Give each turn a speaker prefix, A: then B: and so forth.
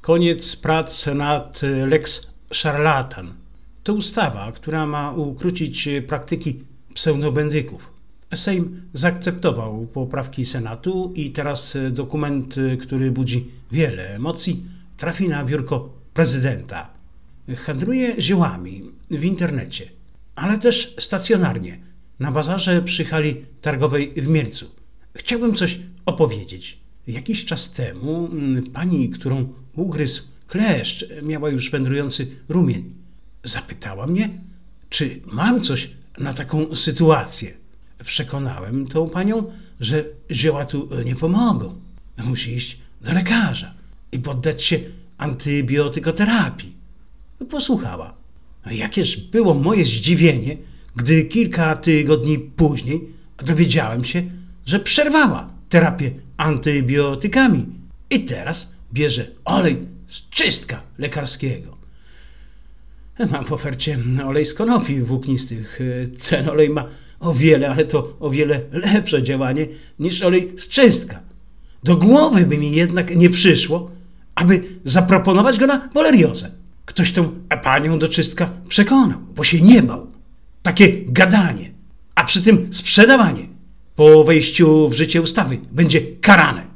A: Koniec prac nad Lex Szarlatan. To ustawa, która ma ukrócić praktyki pseudomedyków. Sejm zaakceptował poprawki Senatu i teraz dokument, który budzi wiele emocji, trafi na biurko prezydenta. Handluje ziołami w internecie, ale też stacjonarnie, na bazarze przy hali targowej w Mielcu. Chciałbym coś opowiedzieć. Jakiś czas temu pani, którą ugryzł kleszcz, miała już wędrujący rumień. Zapytała mnie, czy mam coś na taką sytuację. Przekonałem tą panią, że zioła tu nie pomogą. Musi iść do lekarza i poddać się antybiotykoterapii. Posłuchała. Jakież było moje zdziwienie, gdy kilka tygodni później dowiedziałem się, że przerwała terapię antybiotykami i teraz bierze olej z czystka lekarskiego. Mam w ofercie olej z konopi włóknistych. Ten olej ma o wiele lepsze działanie niż olej z czystka. Do głowy by mi jednak nie przyszło, aby zaproponować go na poleriozę. Ktoś tą panią do czystka przekonał, bo się nie bał. Takie gadanie, a przy tym sprzedawanie po wejściu w życie ustawy będzie karane.